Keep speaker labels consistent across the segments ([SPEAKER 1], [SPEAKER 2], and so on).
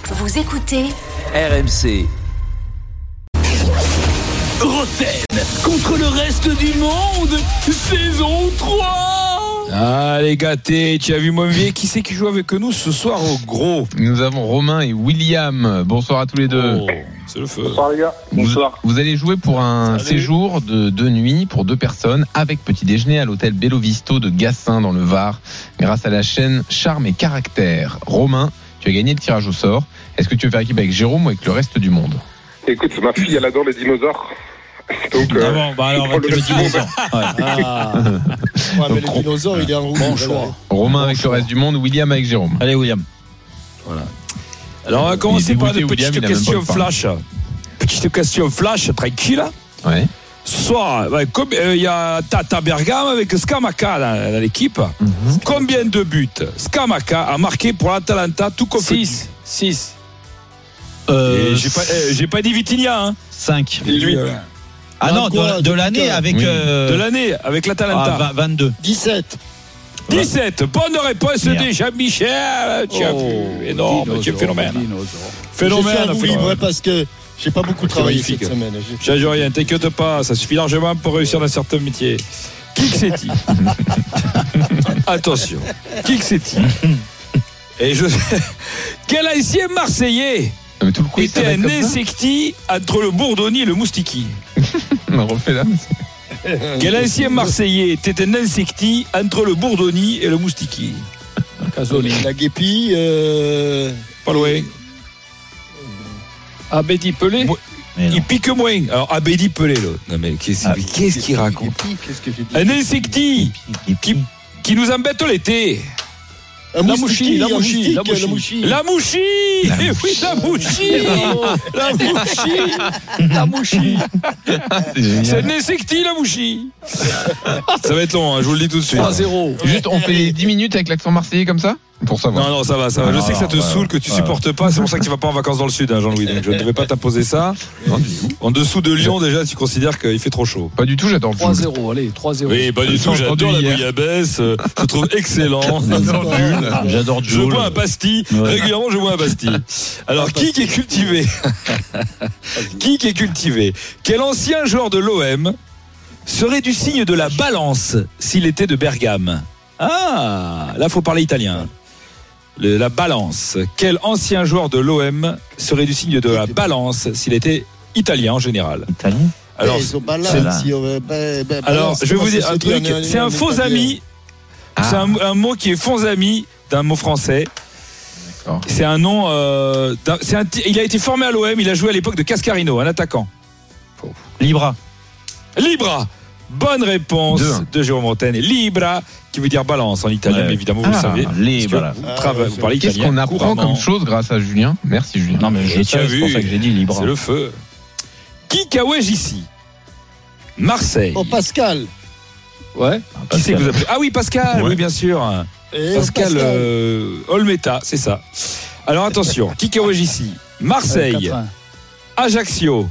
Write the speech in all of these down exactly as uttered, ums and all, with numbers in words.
[SPEAKER 1] Vous écoutez
[SPEAKER 2] R M C. Roten contre le reste du monde, saison trois.
[SPEAKER 3] Allez gâté, tu as vu mon vieux, qui c'est qui joue avec nous ce soir au gros?
[SPEAKER 4] Nous avons Romain et William. Bonsoir à tous les deux.
[SPEAKER 3] Oh, c'est le feu.
[SPEAKER 5] Bonsoir les gars. Bonsoir.
[SPEAKER 4] Vous, vous allez jouer pour un
[SPEAKER 3] Salut.
[SPEAKER 4] séjour de deux nuits pour deux personnes avec petit déjeuner à l'hôtel Bello Visto de Gassin dans le Var grâce à la chaîne Charme et Caractère. Romain, tu as gagné le tirage au sort. Est-ce que tu veux faire équipe avec Jérôme ou avec le reste du monde?
[SPEAKER 5] Écoute, ma fille, elle adore les dinosaures. Donc,
[SPEAKER 6] Ah bon, bah alors, on va
[SPEAKER 5] le
[SPEAKER 6] te le
[SPEAKER 5] reste du monde.
[SPEAKER 6] dinosaure. Ouais. Ah.
[SPEAKER 7] Ouais, mais le dinosaure, il est en rouge.
[SPEAKER 6] Bon choix.
[SPEAKER 4] Romain avec le reste du monde, William avec Jérôme.
[SPEAKER 6] Allez, William.
[SPEAKER 3] Alors on va commencer
[SPEAKER 4] Il est
[SPEAKER 3] par
[SPEAKER 4] dégoûté,
[SPEAKER 3] une
[SPEAKER 4] William,
[SPEAKER 3] petite
[SPEAKER 4] il a même
[SPEAKER 3] question
[SPEAKER 4] pas le temps.
[SPEAKER 3] flash. Petite question flash, tranquille.
[SPEAKER 4] Ouais.
[SPEAKER 3] Ce soir, ouais, comme, euh, il y a Tata Bergame avec Scamacca dans, dans l'équipe.
[SPEAKER 4] Mm-hmm.
[SPEAKER 3] Combien de buts Scamacca a marqué pour l'Atalanta tout compétit?
[SPEAKER 6] six. six.
[SPEAKER 3] Et
[SPEAKER 6] Euh,
[SPEAKER 3] j'ai pas, euh, j'ai pas dit Vitinha, hein.
[SPEAKER 6] cinq.
[SPEAKER 5] dix-huit.
[SPEAKER 6] Ah non,
[SPEAKER 7] quoi,
[SPEAKER 6] de, de l'année
[SPEAKER 7] putain.
[SPEAKER 6] avec
[SPEAKER 4] Oui.
[SPEAKER 6] euh,
[SPEAKER 3] De l'année avec l'Atalanta.
[SPEAKER 6] ah, vingt- vingt-deux.
[SPEAKER 7] dix-sept.
[SPEAKER 3] dix-sept, bonne réponse
[SPEAKER 6] Merde.
[SPEAKER 3] de Jean-Michel. Tu as
[SPEAKER 6] Oh,
[SPEAKER 3] vu, énorme, tu es phénomène.
[SPEAKER 7] Je suis
[SPEAKER 3] Phénomène,
[SPEAKER 7] un oui,
[SPEAKER 3] phénomène.
[SPEAKER 7] ouais, parce que j'ai pas beaucoup travaillé
[SPEAKER 3] magnifique.
[SPEAKER 7] cette semaine. J'ai-
[SPEAKER 3] Change rien, t'inquiète pas, ça suffit largement pour réussir dans certains métiers. Qui que c'est-il? Attention, qui que c'est-il? Et je quel ancien Marseillais
[SPEAKER 4] Non, mais tout le quiz, ça
[SPEAKER 3] était
[SPEAKER 4] va être
[SPEAKER 3] un
[SPEAKER 4] comme ça.
[SPEAKER 3] insecti entre le Bourdoni et le Moustiki?
[SPEAKER 4] On refait là.
[SPEAKER 3] Quel ancien Marseillais était un insecti entre le Bourdoni et le Moustiki?
[SPEAKER 7] La guépille. Euh...
[SPEAKER 3] Pas loin.
[SPEAKER 6] Abedi Pelé.
[SPEAKER 3] Moi-
[SPEAKER 6] Mais non.
[SPEAKER 3] Il pique moins. Alors Abedi Pelé là. Non mais qu'est-ce
[SPEAKER 6] Ah,
[SPEAKER 3] qu'est-ce qu'il raconte?
[SPEAKER 7] Guépille, qu'est-ce que j'ai dit?
[SPEAKER 3] Un insecti qui, qui nous embête l'été.
[SPEAKER 7] Un
[SPEAKER 6] La
[SPEAKER 7] moustiki,
[SPEAKER 6] mouchi, la
[SPEAKER 7] un
[SPEAKER 6] mouchi,
[SPEAKER 7] moustique,
[SPEAKER 6] la mouchi.
[SPEAKER 7] la mouchi.
[SPEAKER 3] La mouchi. Eh oui, la mouchi. La mouchi.
[SPEAKER 6] La mouchi.
[SPEAKER 4] C'est
[SPEAKER 3] C'est
[SPEAKER 4] génial.
[SPEAKER 3] un insecti, la mouchi. Ça va être long, hein, je vous le dis tout de suite.
[SPEAKER 6] trois zéro.
[SPEAKER 4] Juste, on fait dix minutes avec l'accent marseillais comme ça pour savoir.
[SPEAKER 3] Non, non, ça va, ça va. Je
[SPEAKER 4] Non,
[SPEAKER 3] sais que ça te
[SPEAKER 4] ouais,
[SPEAKER 3] saoule, que tu
[SPEAKER 4] ouais.
[SPEAKER 3] supportes pas. C'est pour ça que tu vas pas en vacances dans le sud, hein, Jean-Louis. Donc je ne devais pas t'imposer ça.
[SPEAKER 4] Non, du tout.
[SPEAKER 3] En dessous de Lyon, déjà, tu considères qu'il fait trop chaud.
[SPEAKER 4] Pas du tout, j'adore le
[SPEAKER 6] trois
[SPEAKER 4] Joule.
[SPEAKER 6] zéro, allez, trois zéro.
[SPEAKER 3] Oui, pas du
[SPEAKER 4] J'ai
[SPEAKER 3] tout.
[SPEAKER 4] entendu
[SPEAKER 3] J'adore la
[SPEAKER 4] hier.
[SPEAKER 3] bouillabaisse. euh, Je trouve excellent.
[SPEAKER 6] J'adore
[SPEAKER 3] Je
[SPEAKER 6] Joule.
[SPEAKER 3] bois un pastis.
[SPEAKER 6] Ouais.
[SPEAKER 3] Régulièrement, je bois un pastis. Alors, qui qui est cultivé? Qui qui est cultivé? Quel ancien joueur de l'O M serait du signe de la balance s'il était de Bergame? Ah, là, faut parler italien. Le- la balance. Quel ancien joueur de l'O M serait du signe de la balance s'il était italien en général?
[SPEAKER 6] Italien.
[SPEAKER 3] Alors,
[SPEAKER 7] Ils sont pas là,
[SPEAKER 6] c'est-
[SPEAKER 7] si on veut- ben- ben-
[SPEAKER 3] alors
[SPEAKER 7] balance,
[SPEAKER 3] je vais vous
[SPEAKER 7] comment
[SPEAKER 3] dire
[SPEAKER 7] ça
[SPEAKER 3] un
[SPEAKER 7] se dit
[SPEAKER 3] truc.
[SPEAKER 7] en- en-
[SPEAKER 3] C'est un
[SPEAKER 7] en
[SPEAKER 3] faux
[SPEAKER 7] italien?
[SPEAKER 3] ami. C'est un, un mot qui est faux ami d'un mot français.
[SPEAKER 4] D'accord.
[SPEAKER 3] C'est un nom. Euh, d'un- c'est un t- il a été formé à l'O M. Il a joué à l'époque de Cascarino, un attaquant.
[SPEAKER 6] Libra.
[SPEAKER 3] Libra. Bonne réponse
[SPEAKER 4] Deux, un.
[SPEAKER 3] de Jérôme Roten. Libra, qui veut dire balance en italien,
[SPEAKER 6] Ouais.
[SPEAKER 3] mais évidemment, vous
[SPEAKER 4] Ah,
[SPEAKER 3] le savez.
[SPEAKER 6] Libra.
[SPEAKER 3] Parce que Vous,
[SPEAKER 7] Ah,
[SPEAKER 3] travaillez-
[SPEAKER 7] ouais,
[SPEAKER 3] vous parlez
[SPEAKER 4] Qu'est-ce
[SPEAKER 3] italien
[SPEAKER 4] qu'on apprend
[SPEAKER 3] couramment.
[SPEAKER 4] comme chose grâce à Julien? Merci Julien.
[SPEAKER 6] Non, mais je
[SPEAKER 3] Je
[SPEAKER 6] tiens,
[SPEAKER 3] t'ai
[SPEAKER 6] c'est pour
[SPEAKER 3] vu.
[SPEAKER 6] ça que j'ai dit Libra.
[SPEAKER 3] C'est le feu. Qui Kawaj ici? Marseille.
[SPEAKER 7] Oh, Pascal.
[SPEAKER 3] Ouais. Qui c'est que vous appelez? Ah oui, Pascal,
[SPEAKER 4] Ouais.
[SPEAKER 3] oui, bien sûr.
[SPEAKER 7] Eh,
[SPEAKER 3] Pascal, euh, Olmeta, c'est ça. Alors attention, qui Kawaj ici? Marseille,
[SPEAKER 6] quatre-vingts.
[SPEAKER 3] Ajaccio,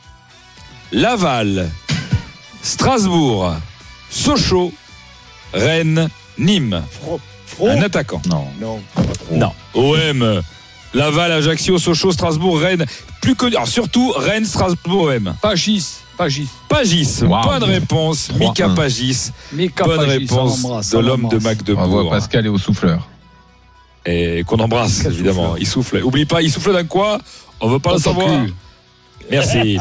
[SPEAKER 3] Laval, Strasbourg, Sochaux, Rennes, Nîmes.
[SPEAKER 7] Fro- Fro-
[SPEAKER 3] Un attaquant.
[SPEAKER 6] Non.
[SPEAKER 7] Non.
[SPEAKER 3] Non. O M, Laval, Ajaccio, Sochaux, Strasbourg, Rennes. Plus connu. Alors surtout Rennes, Strasbourg, O M.
[SPEAKER 6] Pagis. Pagis.
[SPEAKER 3] Pagis.
[SPEAKER 4] Wow.
[SPEAKER 3] Bonne réponse.
[SPEAKER 4] trois
[SPEAKER 3] Mika
[SPEAKER 4] un.
[SPEAKER 3] Pagis.
[SPEAKER 6] Mika
[SPEAKER 3] Bonne
[SPEAKER 6] Pagis,
[SPEAKER 3] réponse
[SPEAKER 6] on l'embrasse,
[SPEAKER 3] de
[SPEAKER 6] on
[SPEAKER 3] l'homme de
[SPEAKER 6] l'embrasse.
[SPEAKER 4] Bravo à
[SPEAKER 3] Magdebourg.
[SPEAKER 4] Pascal et au souffleur.
[SPEAKER 3] Et qu'on embrasse,
[SPEAKER 6] Quel
[SPEAKER 3] évidemment.
[SPEAKER 6] souffleur.
[SPEAKER 3] Il souffle. Oublie pas, il souffle dans quoi? On veut pas le
[SPEAKER 6] Dans ton
[SPEAKER 3] savoir.
[SPEAKER 6] cul.
[SPEAKER 3] Merci.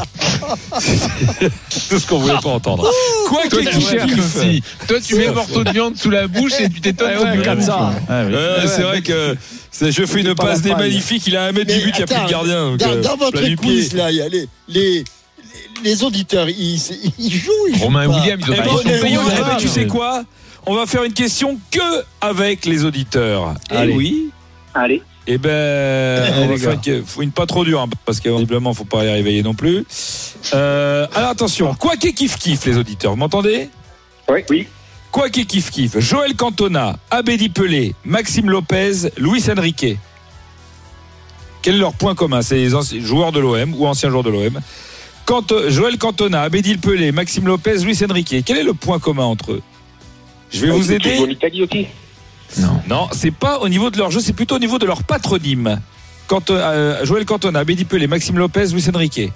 [SPEAKER 3] C'est tout ce qu'on voulait pas entendre. Quoi
[SPEAKER 4] Toi,
[SPEAKER 3] qu'il
[SPEAKER 4] tu cherches
[SPEAKER 3] kiffe.
[SPEAKER 4] aussi. Toi, tu mets le morceau de viande sous la bouche et tu t'étonnes
[SPEAKER 6] Ouais,
[SPEAKER 4] qu'on
[SPEAKER 6] ouais,
[SPEAKER 4] te
[SPEAKER 6] comme
[SPEAKER 4] bouffe.
[SPEAKER 6] ça. Ah oui.
[SPEAKER 3] Ouais, c'est vrai que c'est- je fais une
[SPEAKER 6] pas
[SPEAKER 3] passe
[SPEAKER 6] la
[SPEAKER 3] des
[SPEAKER 6] paille.
[SPEAKER 3] magnifiques. Il a un mètre du
[SPEAKER 7] Mais
[SPEAKER 3] but, il n'y a plus de
[SPEAKER 7] attends,
[SPEAKER 3] gardien. donc,
[SPEAKER 7] Dans,
[SPEAKER 3] euh,
[SPEAKER 7] dans votre
[SPEAKER 3] plein du
[SPEAKER 7] quiz,
[SPEAKER 3] pied.
[SPEAKER 7] là, il y a les, les, les auditeurs, ils, ils jouent, ils jouent
[SPEAKER 4] Romain et
[SPEAKER 7] pas.
[SPEAKER 4] William, ils ont
[SPEAKER 3] Eh
[SPEAKER 4] pas
[SPEAKER 3] ben,
[SPEAKER 4] ils
[SPEAKER 3] on
[SPEAKER 4] sont
[SPEAKER 3] est-
[SPEAKER 4] payés
[SPEAKER 3] on
[SPEAKER 4] au
[SPEAKER 3] est-
[SPEAKER 4] départ.
[SPEAKER 3] tu sais quoi? On va faire une question que avec les auditeurs.
[SPEAKER 6] Allez.
[SPEAKER 3] Eh oui.
[SPEAKER 5] Allez.
[SPEAKER 3] Eh ben, on va
[SPEAKER 6] les
[SPEAKER 3] faire
[SPEAKER 6] gars.
[SPEAKER 3] une, faut une pas trop dure, hein, parce qu'évidemment, il faut pas les réveiller non plus. Euh, alors attention, quoi qu'il kiff kiff les auditeurs, vous m'entendez?
[SPEAKER 5] Oui. Oui.
[SPEAKER 3] Quoi qu'il kiff kiff, Joël Cantona, Abedi Pelé, Maxime Lopez, Luis Enrique. Quel est leur point commun? C'est les anciens joueurs de l'O M ou anciens joueurs de l'O M. Canto- Joël Cantona, Abedi Pelé, Maxime Lopez, Luis Enrique. Quel est le point commun entre eux? Je vais vous
[SPEAKER 5] En
[SPEAKER 3] aider.
[SPEAKER 5] Italie aussi.
[SPEAKER 4] Non.
[SPEAKER 3] Non, c'est pas au niveau de leur jeu, c'est plutôt au niveau de leur patronyme. Canto- euh, Joël Cantona, Abedi Pelé, Maxime Lopez, Luis Enrique.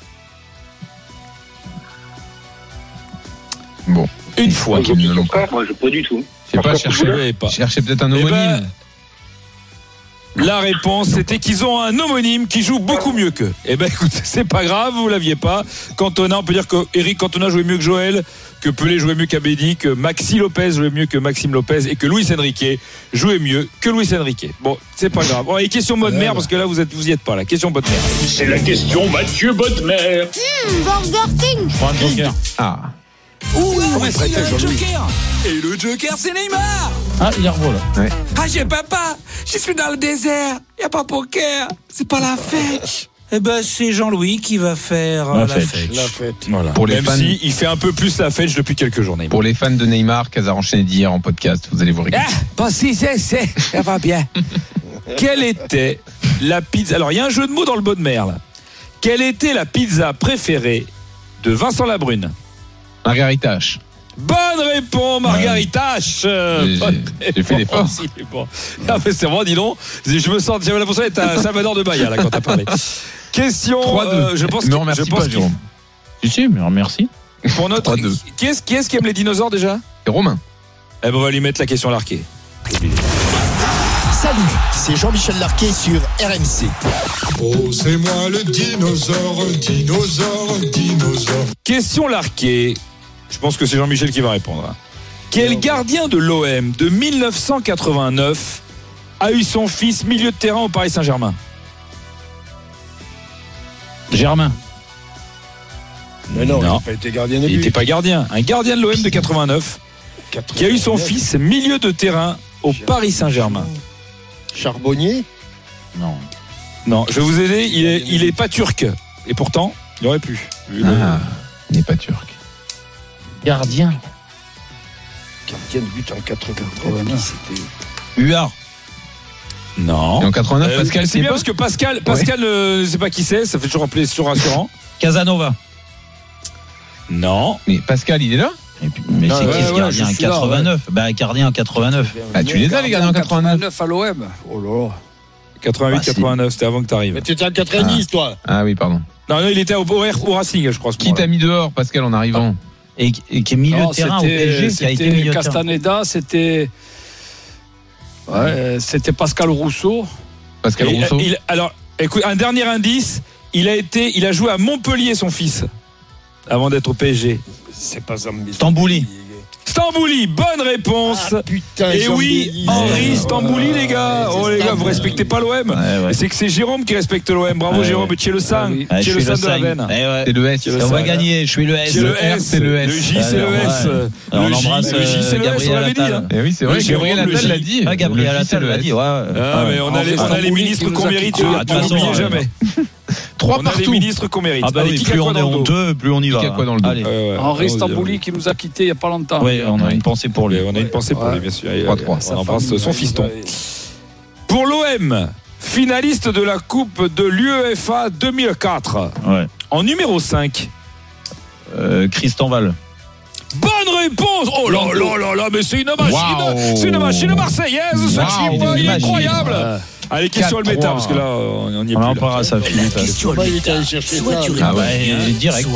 [SPEAKER 4] Bon.
[SPEAKER 3] Une fois.
[SPEAKER 4] Qui ne l'ont pas.
[SPEAKER 5] Moi, je pas du tout.
[SPEAKER 4] Je sais pas,
[SPEAKER 3] Vous
[SPEAKER 4] chercher,
[SPEAKER 3] l'avez pas.
[SPEAKER 4] chercher peut-être un
[SPEAKER 3] Eh ben,
[SPEAKER 4] homonyme.
[SPEAKER 3] La réponse, c'était qu'ils ont un homonyme qui joue beaucoup mieux qu'eux. Eh ben, écoute, c'est pas grave, vous l'aviez pas. Cantona, on peut dire que Eric Cantona jouait mieux que Joël, que Pelé jouait mieux qu'Abedi, que Maxi Lopez jouait mieux que Maxime Lopez et que Luis Enrique jouait mieux que Luis Enrique. Bon, c'est pas grave. Bon, et question bonne mère, parce que là, vous êtes, vous y êtes pas, là. Question bonne mère.
[SPEAKER 2] C'est la question Mathieu Bodmer.
[SPEAKER 1] Burger King.
[SPEAKER 6] Je prends un joker.
[SPEAKER 4] Ah.
[SPEAKER 3] Ouh,
[SPEAKER 7] Ouais,
[SPEAKER 3] il y a un
[SPEAKER 7] Jean-Louis.
[SPEAKER 3] joker. Et le joker, c'est Neymar.
[SPEAKER 6] Ah, il est revo là.
[SPEAKER 3] Ah, j'ai papa, je suis dans le désert, y a pas poker, c'est pas la fête. Eh ben, c'est Jean-Louis qui va faire
[SPEAKER 6] La
[SPEAKER 3] la,
[SPEAKER 6] fête.
[SPEAKER 3] fête.
[SPEAKER 7] La fête.
[SPEAKER 3] Voilà.
[SPEAKER 4] Pour les
[SPEAKER 3] Même
[SPEAKER 4] fans-
[SPEAKER 3] si il fait un peu plus la fête depuis quelques journées.
[SPEAKER 4] Pour les fans de Neymar, Casar enchaîné d'hier en podcast, vous allez vous régaler.
[SPEAKER 3] Ah, pas si, c'est, c'est, ça va bien. Quelle était la pizza? Alors, il y a un jeu de mots dans le bon de mer, là. Quelle était la pizza préférée de Vincent Labrune?
[SPEAKER 4] Margarita H.
[SPEAKER 3] Bonne réponse, Margarita H.
[SPEAKER 4] J'ai-
[SPEAKER 3] Bonne
[SPEAKER 4] j'ai- j'ai fait l'effort.
[SPEAKER 3] réponse, il est bon. Ah, mais c'est vrai, dis donc. Je me sens, j'avais l'impression d'être un Salvador de Bahia, là, quand t'as parlé. Question.
[SPEAKER 4] trois deux.
[SPEAKER 3] euh, je pense
[SPEAKER 4] Ne
[SPEAKER 3] que-
[SPEAKER 4] remercie
[SPEAKER 3] je pense
[SPEAKER 4] pas,
[SPEAKER 3] qu'il-
[SPEAKER 4] Jérôme.
[SPEAKER 6] Si, si, mais merci.
[SPEAKER 3] Pour notre.
[SPEAKER 4] trois deux.
[SPEAKER 3] Qui est-ce, qui est-ce qui aime les dinosaures déjà?
[SPEAKER 4] Et Romain.
[SPEAKER 3] Eh ben, on va lui mettre la question larquée.
[SPEAKER 7] Salut, c'est Jean-Michel Larquet sur R M C.
[SPEAKER 8] Oh, c'est moi le dinosaure, dinosaure, dinosaure.
[SPEAKER 3] Question larquée. Je pense que c'est Jean-Michel qui va répondre. Quel gardien de l'O M de mille neuf cent quatre-vingt-neuf a eu son fils milieu de terrain au Paris Saint-Germain?
[SPEAKER 6] Germain.
[SPEAKER 7] Mais non,
[SPEAKER 3] Non.
[SPEAKER 7] il n'a pas été gardien de
[SPEAKER 3] Il
[SPEAKER 7] but.
[SPEAKER 3] n'était pas gardien. Un gardien de l'O M de quatre-vingt-neuf qui a eu son fils milieu de terrain au Paris Saint-Germain.
[SPEAKER 7] Charbonnier.
[SPEAKER 6] Non.
[SPEAKER 3] Non, je vais vous aider. Il est, il est pas turc. Et pourtant, il aurait pu. Vu le-
[SPEAKER 4] Ah, il n'est pas turc.
[SPEAKER 6] Gardien.
[SPEAKER 7] Gardien de but en quatre-vingt-neuf. C'était.
[SPEAKER 6] Huard.
[SPEAKER 3] Non.
[SPEAKER 4] Et en quatre-vingt-neuf,
[SPEAKER 3] Euh,
[SPEAKER 4] Pascal,
[SPEAKER 3] c'est
[SPEAKER 4] c'est
[SPEAKER 3] bien
[SPEAKER 4] pas
[SPEAKER 3] parce que Pascal, Pascal euh, ne sait pas qui c'est. Ça fait toujours un plaisir rassurant.
[SPEAKER 6] Casanova.
[SPEAKER 3] Non.
[SPEAKER 4] Mais Pascal, il est là?
[SPEAKER 6] Et puis, mais
[SPEAKER 7] Ah,
[SPEAKER 6] c'est
[SPEAKER 7] ouais,
[SPEAKER 6] qui ce
[SPEAKER 7] ouais,
[SPEAKER 6] gardien
[SPEAKER 7] je
[SPEAKER 6] en
[SPEAKER 7] suis là,
[SPEAKER 6] quatre-vingt-neuf? Bah, gardien en quatre-vingt-neuf.
[SPEAKER 4] Ah, tu les as, les gardiens en quatre-vingt-neuf?
[SPEAKER 9] à l'O M. Oh là là.
[SPEAKER 3] quatre-vingt-huit
[SPEAKER 6] Ah, si.
[SPEAKER 3] quatre-vingt-neuf, c'était avant que tu arrives.
[SPEAKER 7] Mais t'étais en quatre-vingt-dix, toi.
[SPEAKER 4] Ah oui, pardon.
[SPEAKER 3] Non, non, il était au, au, au Racing, je crois. à ce
[SPEAKER 4] Qui
[SPEAKER 3] moment-là.
[SPEAKER 4] t'a mis dehors, Pascal, en arrivant?
[SPEAKER 6] Et, et qui est milieu
[SPEAKER 9] Non,
[SPEAKER 6] de terrain au
[SPEAKER 9] c'était-
[SPEAKER 6] P S G, qui a été
[SPEAKER 9] c'était
[SPEAKER 6] milieu de terrain.
[SPEAKER 9] Castaneda, c'était. Ouais, euh, c'était Pascal Rousseau.
[SPEAKER 4] Pascal
[SPEAKER 3] Et,
[SPEAKER 4] Rousseau?
[SPEAKER 3] il- alors, écoute, un dernier indice. Il a été, il a joué à Montpellier, son fils, avant d'être au P S G.
[SPEAKER 7] C'est pas Zambi.
[SPEAKER 6] Stambouli.
[SPEAKER 3] Stambouli, bonne réponse.
[SPEAKER 7] Ah, putain,
[SPEAKER 3] Et oui,
[SPEAKER 7] Jean-Denis.
[SPEAKER 3] Henri
[SPEAKER 7] Ouais,
[SPEAKER 3] Stambouli,
[SPEAKER 7] ouais,
[SPEAKER 3] les gars.
[SPEAKER 7] ouais,
[SPEAKER 3] Oh,
[SPEAKER 7] c'est
[SPEAKER 3] les gars, vous
[SPEAKER 7] Stambouli.
[SPEAKER 3] respectez pas l'O M.
[SPEAKER 6] Ouais, ouais.
[SPEAKER 3] C'est que c'est Jérôme qui respecte l'O M. Bravo,
[SPEAKER 6] Ouais,
[SPEAKER 3] Jérôme.
[SPEAKER 6] ouais.
[SPEAKER 3] Tu es le sang.
[SPEAKER 9] Ah oui.
[SPEAKER 6] Ah,
[SPEAKER 3] Tu
[SPEAKER 6] je
[SPEAKER 3] es le
[SPEAKER 6] suis
[SPEAKER 3] sang
[SPEAKER 6] le
[SPEAKER 3] de la
[SPEAKER 6] cinq.
[SPEAKER 3] veine.
[SPEAKER 6] Eh ouais.
[SPEAKER 4] C'est le S.
[SPEAKER 3] Tu es le
[SPEAKER 6] On va
[SPEAKER 3] cinq.
[SPEAKER 6] gagner, je suis le S.
[SPEAKER 3] C'est le
[SPEAKER 4] Le R,
[SPEAKER 3] S,
[SPEAKER 4] c'est le S.
[SPEAKER 3] Le J, c'est le
[SPEAKER 6] Ouais,
[SPEAKER 3] S.
[SPEAKER 6] ouais. Alors,
[SPEAKER 3] Le
[SPEAKER 6] on
[SPEAKER 3] J,
[SPEAKER 6] embrasse,
[SPEAKER 3] le J, c'est le
[SPEAKER 6] euh,
[SPEAKER 3] S, on l'avait dit.
[SPEAKER 6] Gabriel
[SPEAKER 3] hein.
[SPEAKER 4] Eh oui, c'est vrai,
[SPEAKER 3] Le
[SPEAKER 4] Gabriel
[SPEAKER 3] Jérôme,
[SPEAKER 4] Attal
[SPEAKER 3] le
[SPEAKER 4] l'a
[SPEAKER 3] J.
[SPEAKER 4] dit.
[SPEAKER 6] Ah, Gabriel
[SPEAKER 4] Le J, c'est
[SPEAKER 6] Attal
[SPEAKER 4] le
[SPEAKER 6] l'a
[SPEAKER 4] S.
[SPEAKER 6] dit, ouais.
[SPEAKER 3] Ah, mais on a
[SPEAKER 9] Henri
[SPEAKER 3] les, on a les
[SPEAKER 9] Stambouli
[SPEAKER 3] ministres
[SPEAKER 9] qui nous
[SPEAKER 3] qu'on
[SPEAKER 9] a
[SPEAKER 3] mérite.
[SPEAKER 9] quittés.
[SPEAKER 3] On
[SPEAKER 6] Ah, de toute façon,
[SPEAKER 3] n'oublie
[SPEAKER 6] ouais.
[SPEAKER 3] jamais.
[SPEAKER 4] Trois
[SPEAKER 3] On a les
[SPEAKER 4] partout.
[SPEAKER 3] ministres qu'on mérite.
[SPEAKER 6] Ah bah
[SPEAKER 3] Allez,
[SPEAKER 6] oui,
[SPEAKER 3] qui
[SPEAKER 6] plus
[SPEAKER 3] a quoi
[SPEAKER 6] on est
[SPEAKER 3] dans le dos?
[SPEAKER 6] honteux, plus on y va.
[SPEAKER 4] Qui a quoi dans le dos?
[SPEAKER 6] Allez.
[SPEAKER 3] Ouais, ouais.
[SPEAKER 9] Henri
[SPEAKER 3] Oh,
[SPEAKER 9] Stambouli qui nous a quittés il n'y a pas longtemps.
[SPEAKER 6] Oui, on a une pensée pour lui.
[SPEAKER 3] Ouais, on a une pensée pour
[SPEAKER 9] Ouais.
[SPEAKER 3] lui, bien sûr. Allez,
[SPEAKER 4] trois trois.
[SPEAKER 3] On embrasse son fiston. Pour l'O M, finaliste de la Coupe de l'UEFA deux mille quatre,
[SPEAKER 6] Ouais.
[SPEAKER 3] en numéro cinq.
[SPEAKER 6] Euh, Christian Val.
[SPEAKER 3] Bonne réponse. Oh là là là là, mais c'est une machine.
[SPEAKER 4] Wow.
[SPEAKER 3] C'est une machine marseillaise, ce
[SPEAKER 4] Wow.
[SPEAKER 3] chiffre, il est
[SPEAKER 6] Imagine.
[SPEAKER 3] incroyable. Allez, question
[SPEAKER 4] quatre
[SPEAKER 3] le méta,
[SPEAKER 4] trois.
[SPEAKER 3] parce que là, on on y est
[SPEAKER 6] On en
[SPEAKER 3] plus. là.
[SPEAKER 6] parlera à sa fille.
[SPEAKER 7] Comment il est allé chercher ça?
[SPEAKER 6] Ah ouais, direct.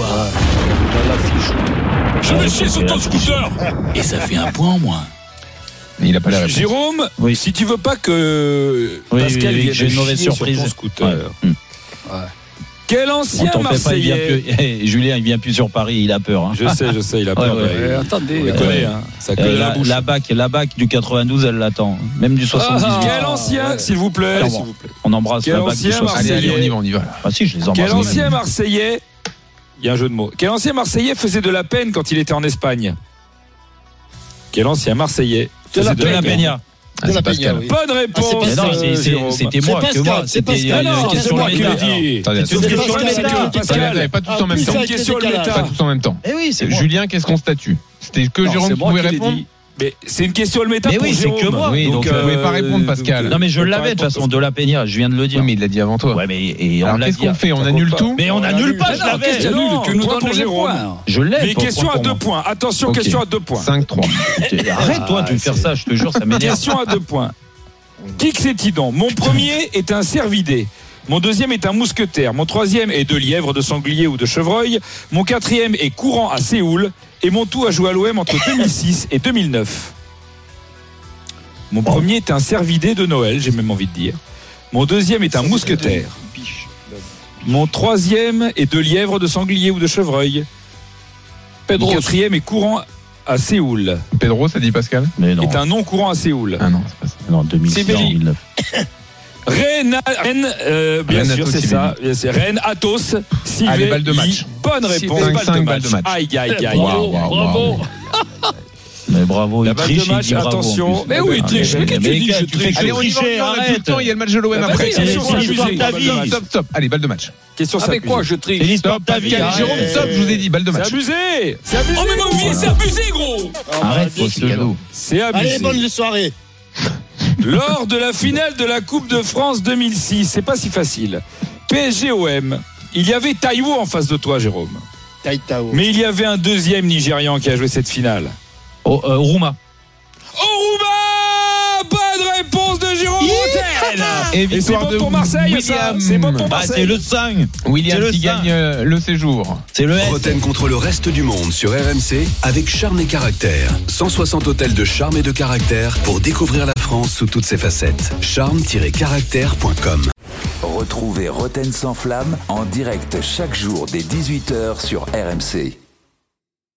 [SPEAKER 3] Je vais chier sur ton scooter.
[SPEAKER 2] Et ça fait un point en moins.
[SPEAKER 4] Il a pas la réponse.
[SPEAKER 3] Jérôme,
[SPEAKER 6] Oui.
[SPEAKER 3] si tu veux pas que
[SPEAKER 6] Oui,
[SPEAKER 3] Pascal
[SPEAKER 6] oui, oui,
[SPEAKER 3] vienne
[SPEAKER 6] j'ai une
[SPEAKER 3] chier
[SPEAKER 6] mauvaise
[SPEAKER 3] sur
[SPEAKER 6] surprise.
[SPEAKER 3] ton scooter.
[SPEAKER 6] Ouais.
[SPEAKER 9] Ouais.
[SPEAKER 3] Quel
[SPEAKER 6] On
[SPEAKER 3] ancien
[SPEAKER 6] t'en fait pas, il vient
[SPEAKER 3] Marseillais.
[SPEAKER 6] plus. Eh, Julien, il vient plus sur Paris, il a peur. Hein.
[SPEAKER 3] Je sais, je sais, il a peur.
[SPEAKER 6] Ouais, ouais.
[SPEAKER 3] bah, il-
[SPEAKER 9] Euh, attendez.
[SPEAKER 3] on les
[SPEAKER 9] euh,
[SPEAKER 3] connaît, hein. Ça
[SPEAKER 6] Euh,
[SPEAKER 3] colle la
[SPEAKER 6] la,
[SPEAKER 3] bouche.
[SPEAKER 6] la bac, la bac du quatre-vingt-douze, elle l'attend. Même du soixante-dix-huit.
[SPEAKER 9] Ah,
[SPEAKER 3] Quel ancien,
[SPEAKER 9] ouais.
[SPEAKER 3] s'il vous plaît,
[SPEAKER 6] Alors,
[SPEAKER 3] s'il
[SPEAKER 6] bon.
[SPEAKER 3] vous plaît.
[SPEAKER 6] On embrasse
[SPEAKER 3] Quel
[SPEAKER 6] la bac du
[SPEAKER 3] ancien
[SPEAKER 6] soixante-dix-huit.
[SPEAKER 4] Allez, allez, on y va, on y va.
[SPEAKER 6] Ah si, je les embrasse.
[SPEAKER 3] Quel ancien Marseillais, il y a un jeu de mots, quel ancien Marseillais faisait de la peine quand il était en Espagne? Quel ancien Marseillais
[SPEAKER 6] De
[SPEAKER 3] faisait
[SPEAKER 6] la
[SPEAKER 3] de la peine?
[SPEAKER 6] Peña.
[SPEAKER 4] Ah,
[SPEAKER 7] De
[SPEAKER 4] c'est
[SPEAKER 7] la
[SPEAKER 4] Pascal.
[SPEAKER 7] Peña, oui.
[SPEAKER 3] Bonne réponse.
[SPEAKER 7] Ah,
[SPEAKER 6] Mais non, c'est- c'est-
[SPEAKER 3] Jérôme.
[SPEAKER 6] c'était moi,
[SPEAKER 7] C'est
[SPEAKER 6] que moi.
[SPEAKER 7] Pascal, c'est
[SPEAKER 6] C'était
[SPEAKER 7] Pascal.
[SPEAKER 6] une
[SPEAKER 3] Ah non, c'est
[SPEAKER 6] question
[SPEAKER 3] moi
[SPEAKER 6] de
[SPEAKER 3] qui
[SPEAKER 6] méta.
[SPEAKER 3] l'ai dit.
[SPEAKER 4] Attendez,
[SPEAKER 3] C'est une
[SPEAKER 7] C'est
[SPEAKER 3] question de
[SPEAKER 7] Pascal.
[SPEAKER 3] méta,
[SPEAKER 4] Attendez,
[SPEAKER 3] Pascal.
[SPEAKER 4] attendez, pas tous en
[SPEAKER 7] En
[SPEAKER 4] même
[SPEAKER 7] plus,
[SPEAKER 4] temps.
[SPEAKER 3] C'est une
[SPEAKER 7] avec
[SPEAKER 3] question
[SPEAKER 7] le
[SPEAKER 3] de
[SPEAKER 7] décalage.
[SPEAKER 3] méta.
[SPEAKER 4] Pas tous en même temps.
[SPEAKER 6] Eh oui, c'est moi.
[SPEAKER 4] Julien, qu'est-ce qu'on statue? C'était que
[SPEAKER 9] Non,
[SPEAKER 4] Jérôme
[SPEAKER 9] c'est
[SPEAKER 4] qui
[SPEAKER 9] moi
[SPEAKER 4] pouvait
[SPEAKER 9] qui l'ai
[SPEAKER 4] répondre?
[SPEAKER 9] dit.
[SPEAKER 3] Mais c'est une question de méta
[SPEAKER 6] Mais
[SPEAKER 3] pour
[SPEAKER 6] oui, c'est
[SPEAKER 3] Jérôme.
[SPEAKER 6] que moi.
[SPEAKER 4] Oui, donc vous
[SPEAKER 3] euh,
[SPEAKER 4] pouvez pas répondre, Pascal.
[SPEAKER 3] donc,
[SPEAKER 6] Non mais je
[SPEAKER 3] euh,
[SPEAKER 6] l'avais de toute façon, de la Peña, je viens de le dire.
[SPEAKER 4] Oui, mais il l'a dit avant toi.
[SPEAKER 6] Ouais, mais et on
[SPEAKER 4] Alors
[SPEAKER 6] l'a
[SPEAKER 4] qu'est-ce
[SPEAKER 6] dit.
[SPEAKER 4] qu'on fait? On
[SPEAKER 3] Ça
[SPEAKER 4] annule
[SPEAKER 3] compte pas.
[SPEAKER 4] tout?
[SPEAKER 6] Mais on annule pas, je
[SPEAKER 3] Non,
[SPEAKER 6] l'avais.
[SPEAKER 3] question nulle,
[SPEAKER 9] Non,
[SPEAKER 3] tu
[SPEAKER 9] tu
[SPEAKER 3] nous
[SPEAKER 9] nous
[SPEAKER 3] donnes
[SPEAKER 9] donnes
[SPEAKER 3] les
[SPEAKER 9] les
[SPEAKER 3] points.
[SPEAKER 9] points.
[SPEAKER 6] Je l'ai.
[SPEAKER 3] Mais
[SPEAKER 6] pour
[SPEAKER 3] question
[SPEAKER 6] point
[SPEAKER 3] à
[SPEAKER 6] pour
[SPEAKER 3] deux
[SPEAKER 6] moi.
[SPEAKER 3] points. Attention,
[SPEAKER 4] Ok.
[SPEAKER 3] question à deux points.
[SPEAKER 4] cinq trois.
[SPEAKER 6] Arrête toi de me faire ça, je te jure, ça m'énerve.
[SPEAKER 3] Question à deux points. Kixétidon. Mon premier est un cervidé. Mon deuxième est un mousquetaire. Mon troisième est de lièvre, de sanglier ou de chevreuil. Mon quatrième est courant à Séoul. Et mon tout a joué à l'O M entre deux mille six et deux mille neuf. Mon premier est un cervidé de Noël, j'ai même envie de dire. Mon deuxième est un mousquetaire. Mon troisième est de lièvre, de sanglier ou de chevreuil. Mon quatrième est courant à Séoul.
[SPEAKER 4] Pedro, ça dit Pascal?
[SPEAKER 6] Mais non.
[SPEAKER 3] Est un nom courant à Séoul.
[SPEAKER 4] Ah non, c'est pas ça.
[SPEAKER 6] Non, deux mille six,
[SPEAKER 3] Sibérie.
[SPEAKER 6] deux mille neuf.
[SPEAKER 3] Rennes, Rennes euh, bien
[SPEAKER 4] Rennes,
[SPEAKER 3] sûr,
[SPEAKER 4] Athos,
[SPEAKER 3] c'est ça. C'est Rennes, Athos, Sylvain.
[SPEAKER 4] Allez, balle de match.
[SPEAKER 3] Bonne réponse.
[SPEAKER 4] Cinq,
[SPEAKER 3] Balle,
[SPEAKER 4] cinq
[SPEAKER 3] de
[SPEAKER 4] balles
[SPEAKER 3] match.
[SPEAKER 4] de match.
[SPEAKER 3] Aïe, aïe, aïe, aïe.
[SPEAKER 9] Bravo,
[SPEAKER 4] Wow, wow,
[SPEAKER 9] bravo.
[SPEAKER 4] wow.
[SPEAKER 6] Mais bravo,
[SPEAKER 3] La
[SPEAKER 6] il
[SPEAKER 3] balle
[SPEAKER 6] triche,
[SPEAKER 3] de
[SPEAKER 6] il
[SPEAKER 3] match,
[SPEAKER 6] dit bravo,
[SPEAKER 3] attention.
[SPEAKER 6] en plus.
[SPEAKER 9] Mais oui, il triche. Mais qu'est-ce que tu dis, je triche?
[SPEAKER 4] Allez, on y va, on y va, on a plus de temps, il y a le match de l'O M
[SPEAKER 9] Bah,
[SPEAKER 4] après.
[SPEAKER 9] vas-y,
[SPEAKER 3] Question,
[SPEAKER 9] allez,
[SPEAKER 3] c'est
[SPEAKER 9] vas-y,
[SPEAKER 3] abusé.
[SPEAKER 9] vas-y,
[SPEAKER 3] Balle de match.
[SPEAKER 4] Stop, stop. Allez, balle de match.
[SPEAKER 3] Question, c'est
[SPEAKER 9] Avec quoi
[SPEAKER 3] abusé.
[SPEAKER 9] je triche?
[SPEAKER 6] C'est l'histoire
[SPEAKER 4] Stop,
[SPEAKER 6] de ta vie.
[SPEAKER 4] Pascal et
[SPEAKER 6] hein.
[SPEAKER 4] Jérôme, stop, je vous ai dit, balle de
[SPEAKER 3] C'est
[SPEAKER 4] match.
[SPEAKER 3] abusé. C'est abusé.
[SPEAKER 9] Oh, mais mon vieil, c'est abusé, gros!
[SPEAKER 6] Arrête,
[SPEAKER 4] Oh, c'est cadeau.
[SPEAKER 3] C'est
[SPEAKER 7] Allez,
[SPEAKER 3] abusé.
[SPEAKER 7] bonne soirée.
[SPEAKER 3] Lors de la finale de la Coupe de France deux mille six, c'est pas si facile. P S G O M, il y avait Taïwo en face de toi, Jérôme.
[SPEAKER 7] Taïtao.
[SPEAKER 3] Mais il y avait un deuxième Nigérian qui a joué cette finale.
[SPEAKER 6] Oh, euh, Rouma.
[SPEAKER 3] Oruma! Bonne réponse de Jérôme Bretagne.
[SPEAKER 4] Et
[SPEAKER 3] Et c'est
[SPEAKER 4] victoire
[SPEAKER 3] bon
[SPEAKER 4] de
[SPEAKER 3] pour Marseille, ça.
[SPEAKER 4] William.
[SPEAKER 3] C'est bon pour
[SPEAKER 6] Bah,
[SPEAKER 3] Marseille.
[SPEAKER 6] c'est le cinq.
[SPEAKER 4] William
[SPEAKER 6] C'est le
[SPEAKER 4] qui
[SPEAKER 6] cinq.
[SPEAKER 4] gagne euh, le séjour.
[SPEAKER 6] C'est le S.
[SPEAKER 1] Roten contre le reste du monde sur R M C avec Charme et Caractère. cent soixante hôtels de charme et de caractère pour découvrir la France sous toutes ses facettes. charme tiret caractère point com.
[SPEAKER 10] Retrouvez Roten sans flamme en direct chaque jour dès dix-huit heures sur R M C.